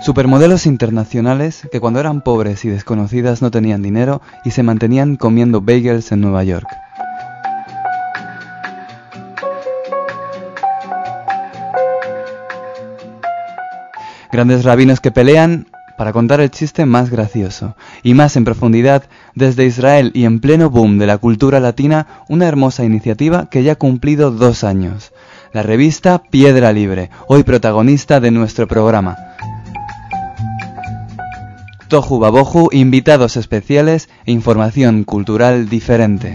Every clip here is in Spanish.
Supermodelos internacionales que cuando eran pobres y desconocidas no tenían dinero y se mantenían comiendo bagels en Nueva York. Grandes rabinos que pelean para contar el chiste más gracioso y más en profundidad desde Israel y en pleno boom de la cultura latina, una hermosa iniciativa que ya ha cumplido 2 años. La revista Piedra Libre, hoy protagonista de nuestro programa. Tohu Babohu, invitados especiales e información cultural diferente.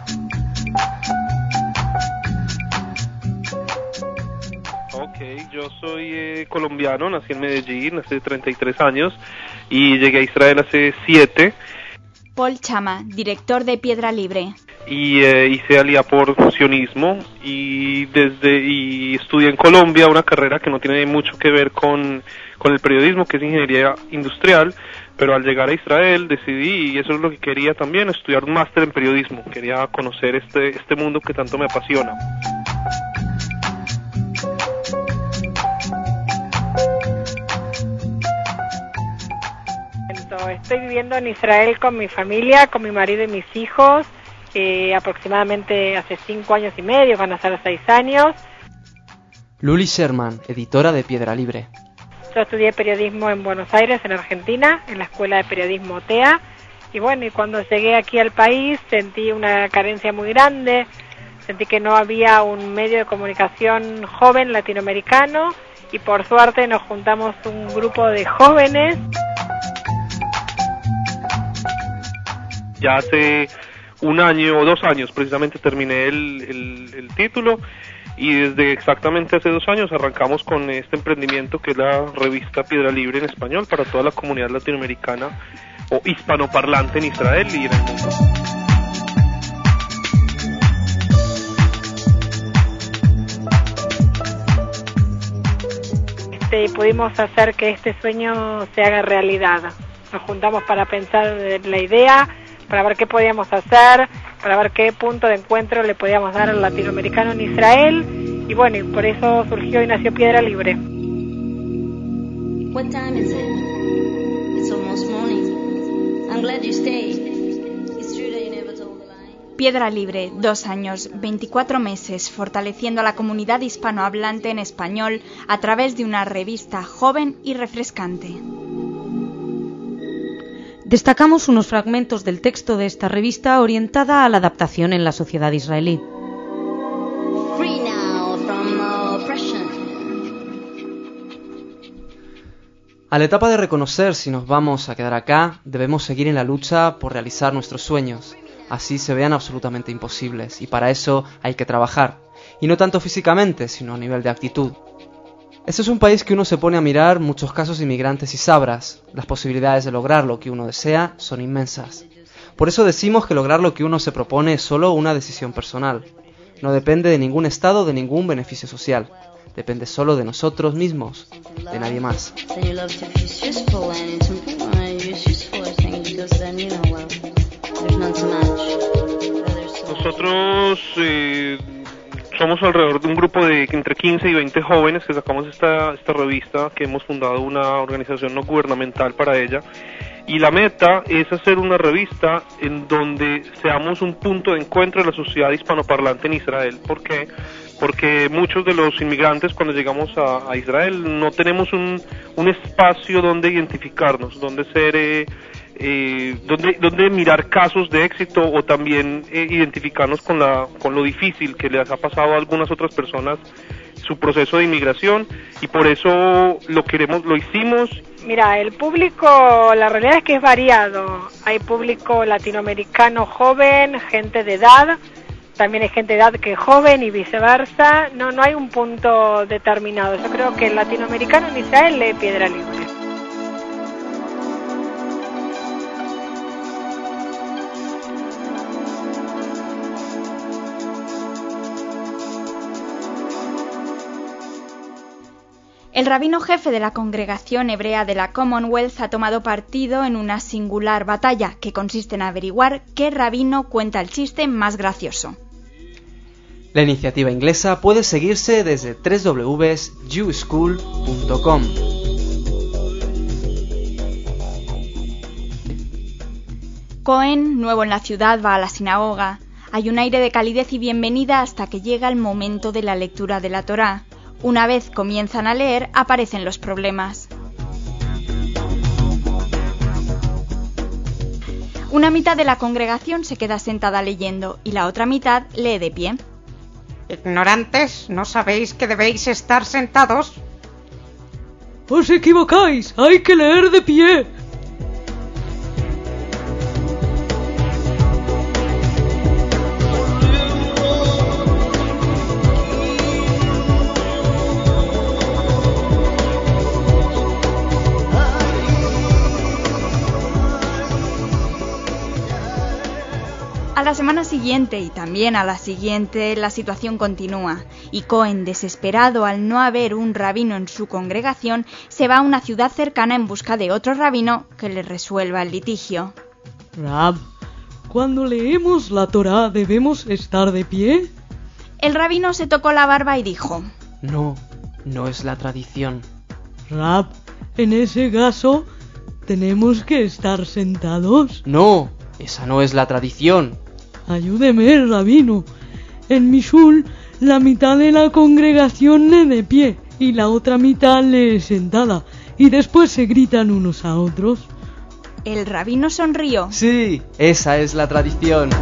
Yo soy colombiano, nací en Medellín hace 33 años y llegué a Israel hace 7. Paul Chama, director de Piedra Libre. Y hice alía por sionismo y estudié en Colombia una carrera que no tiene mucho que ver con el periodismo, que es ingeniería industrial, pero al llegar a Israel decidí, y eso es lo que quería también, estudiar un máster en periodismo. Quería conocer este mundo que tanto me apasiona. Estoy viviendo en Israel con mi familia, con mi marido y mis hijos, aproximadamente hace 5 años y medio, van a ser 6 años. Luli Sherman, editora de Piedra Libre. Yo estudié periodismo en Buenos Aires, en Argentina, en la Escuela de Periodismo TEA, y cuando llegué aquí al país sentí una carencia muy grande, sentí que no había un medio de comunicación joven latinoamericano, y por suerte nos juntamos un grupo de jóvenes. Ya hace 1 año o 2 años precisamente terminé el título y desde exactamente hace 2 años arrancamos con este emprendimiento que es la revista Piedra Libre en español para toda la comunidad latinoamericana o hispanoparlante en Israel y en el mundo. Pudimos hacer que este sueño se haga realidad. Nos juntamos para pensar la idea, para ver qué podíamos hacer, para ver qué punto de encuentro le podíamos dar al latinoamericano en Israel, y por eso surgió y nació Piedra Libre. What time is it? It's almost morning. I'm glad you stayed. It's true that you never told the lie. Piedra Libre, 2 años, 24 meses, fortaleciendo a la comunidad hispanohablante en español a través de una revista joven y refrescante. Destacamos unos fragmentos del texto de esta revista orientada a la adaptación en la sociedad israelí. Free now from oppression. A la etapa de reconocer si nos vamos a quedar acá, debemos seguir en la lucha por realizar nuestros sueños, así se vean absolutamente imposibles, y para eso hay que trabajar, y no tanto físicamente, sino a nivel de actitud. Este es un país que uno se pone a mirar muchos casos inmigrantes y sabrás, las posibilidades de lograr lo que uno desea son inmensas. Por eso decimos que lograr lo que uno se propone es solo una decisión personal. No depende de ningún estado, de ningún beneficio social. Depende solo de nosotros mismos, de nadie más. Nosotros somos alrededor de un grupo de entre 15 y 20 jóvenes que sacamos esta revista, que hemos fundado una organización no gubernamental para ella, y la meta es hacer una revista en donde seamos un punto de encuentro de la sociedad hispanoparlante en Israel. ¿Por qué? Porque muchos de los inmigrantes cuando llegamos a Israel no tenemos un espacio donde identificarnos, donde ser... donde mirar casos de éxito o también identificarnos con lo difícil que les ha pasado a algunas otras personas su proceso de inmigración, y por eso lo hicimos. Mira, el público, la realidad es que es variado. Hay público latinoamericano joven, gente de edad, también hay gente de edad que es joven y viceversa. No hay un punto determinado. Yo creo que el latinoamericano en Israel lee Piedra Libre. El rabino jefe de la congregación hebrea de la Commonwealth ha tomado partido en una singular batalla que consiste en averiguar qué rabino cuenta el chiste más gracioso. La iniciativa inglesa puede seguirse desde www.jewschool.com. Cohen, nuevo en la ciudad, va a la sinagoga. Hay un aire de calidez y bienvenida hasta que llega el momento de la lectura de la Torá. Una vez comienzan a leer, aparecen los problemas. Una mitad de la congregación se queda sentada leyendo y la otra mitad lee de pie. Ignorantes, ¿no sabéis que debéis estar sentados? Os equivocáis, hay que leer de pie. A la semana siguiente y también a la siguiente la situación continúa y Cohen, desesperado al no haber un rabino en su congregación, se va a una ciudad cercana en busca de otro rabino que le resuelva el litigio. Rab, cuando leemos la Torá, ¿debemos estar de pie? El rabino se tocó la barba y dijo: No, no es la tradición. Rab, en ese caso, ¿tenemos que estar sentados? No, esa no es la tradición. Ayúdeme, rabino. En mi shul, la mitad de la congregación lee de pie y la otra mitad lee sentada, y después se gritan unos a otros. El rabino sonrió. Sí, esa es la tradición.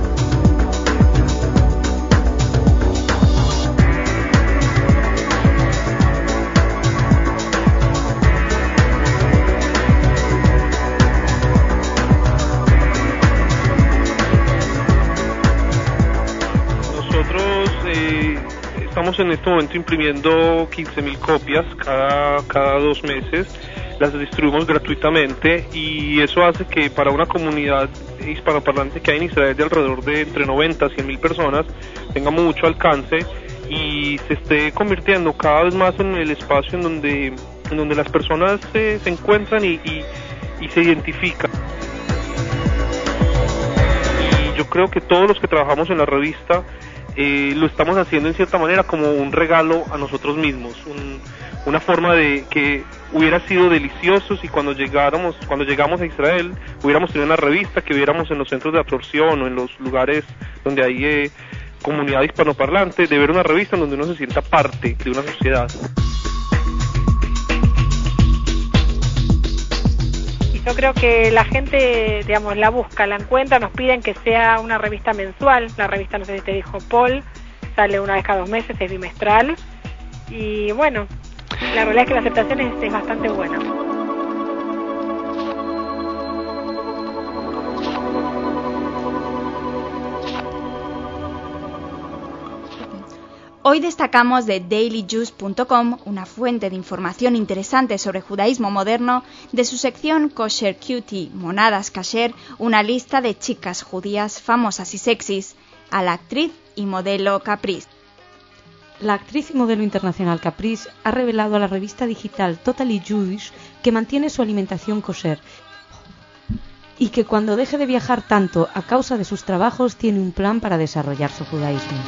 Estamos en este momento imprimiendo 15.000 copias cada 2 meses, las distribuimos gratuitamente y eso hace que para una comunidad hispanoparlante que hay en Israel de alrededor de entre 90 a 100.000 personas tenga mucho alcance y se esté convirtiendo cada vez más en el espacio en donde las personas se encuentran y se identifican. Y yo creo que todos los que trabajamos en la revista lo estamos haciendo en cierta manera como un regalo a nosotros mismos, una forma de que hubiera sido delicioso si cuando llegamos a Israel hubiéramos tenido una revista que viéramos en los centros de absorción o en los lugares donde hay comunidad hispanoparlante, de ver una revista en donde uno se sienta parte de una sociedad. Yo creo que la gente, digamos, la busca, la encuentra, nos piden que sea una revista mensual. La revista, no sé si te dijo Paul, sale una vez cada 2 meses, es bimestral. Y bueno, la realidad es que la aceptación es bastante buena. Hoy destacamos de dailyjuice.com, una fuente de información interesante sobre judaísmo moderno, de su sección Kosher Cutie, Monadas Kasher, una lista de chicas judías famosas y sexys, a la actriz y modelo Caprice. La actriz y modelo internacional Caprice ha revelado a la revista digital Totally Jewish que mantiene su alimentación kosher y que cuando deje de viajar tanto a causa de sus trabajos tiene un plan para desarrollar su judaísmo.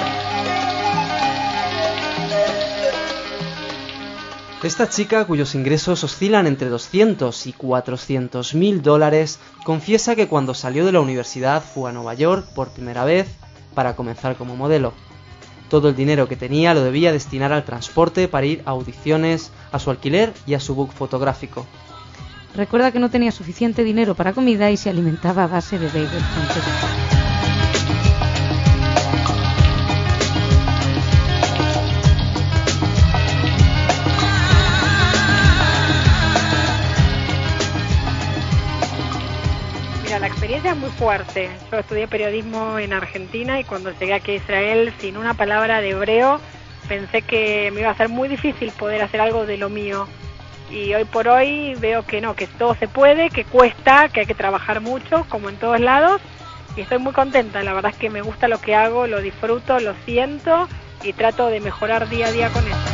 Esta chica, cuyos ingresos oscilan entre 200 y 400.000 dólares, confiesa que cuando salió de la universidad fue a Nueva York por primera vez para comenzar como modelo. Todo el dinero que tenía lo debía destinar al transporte para ir a audiciones, a su alquiler y a su book fotográfico. Recuerda que no tenía suficiente dinero para comida y se alimentaba a base de bagels franceses. La experiencia es muy fuerte. Yo estudié periodismo en Argentina y cuando llegué aquí a Israel sin una palabra de hebreo pensé que me iba a ser muy difícil poder hacer algo de lo mío. Y hoy por hoy veo que no, que todo se puede, que cuesta, que hay que trabajar mucho, como en todos lados. Y estoy muy contenta. La verdad es que me gusta lo que hago, lo disfruto, lo siento y trato de mejorar día a día con eso.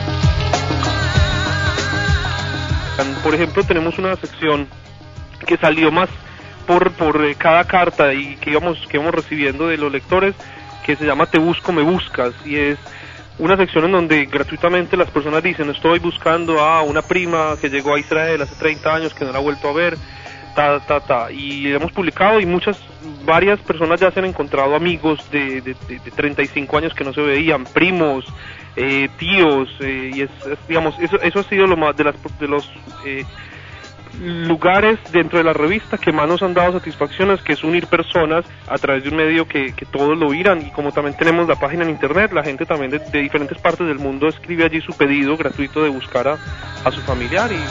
Por ejemplo, tenemos una sección que salió más por cada carta y que íbamos recibiendo de los lectores, que se llama Te busco, me buscas, y es una sección en donde gratuitamente las personas dicen: estoy buscando a una prima que llegó a Israel hace 30 años que no la ha vuelto a ver, y hemos publicado y varias personas ya se han encontrado amigos de 35 años que no se veían, primos, tíos, y digamos, eso ha sido lo más de los lugares dentro de la revista que más nos han dado satisfacciones, que es unir personas a través de un medio que todos lo miran. Y como también tenemos la página en internet, la gente también de diferentes partes del mundo escribe allí su pedido gratuito de buscar a su familiar, y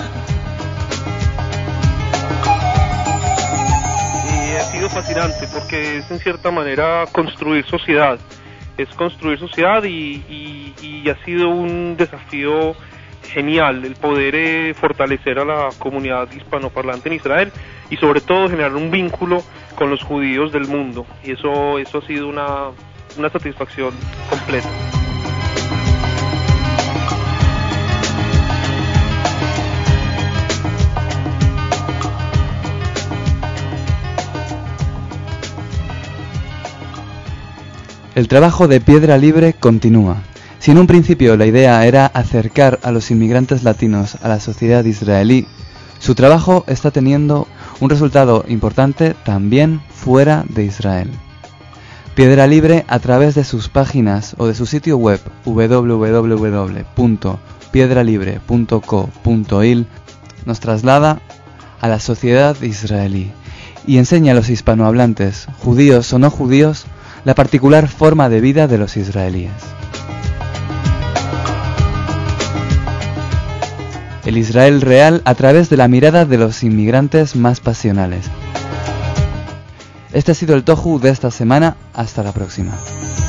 ha sido fascinante porque es en cierta manera construir sociedad, y ha sido un desafío genial el poder fortalecer a la comunidad hispanoparlante en Israel y sobre todo generar un vínculo con los judíos del mundo, y eso ha sido una satisfacción completa. El trabajo de Piedra Libre continúa. Si en un principio la idea era acercar a los inmigrantes latinos a la sociedad israelí, su trabajo está teniendo un resultado importante también fuera de Israel. Piedra Libre, a través de sus páginas o de su sitio web www.piedralibre.co.il, nos traslada a la sociedad israelí y enseña a los hispanohablantes, judíos o no judíos, la particular forma de vida de los israelíes. El Israel real a través de la mirada de los inmigrantes más pasionales. Este ha sido el Tohu de esta semana. Hasta la próxima.